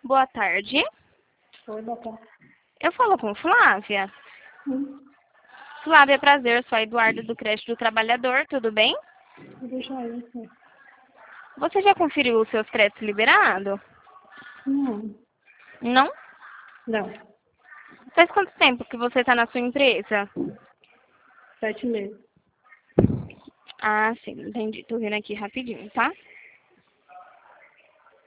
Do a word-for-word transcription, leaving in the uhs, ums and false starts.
Boa tarde. Oi, boa tarde. Eu falo com Flávia. Hum, Flávia, prazer. Sou a Eduardo do Creche do Trabalhador. Tudo bem? deixa aí, sim. Você já conferiu os seus créditos liberados? Não, Não? não. Faz quanto tempo que você está na sua empresa? Sete meses. Ah, sim. Entendi. Tô vendo aqui rapidinho, tá?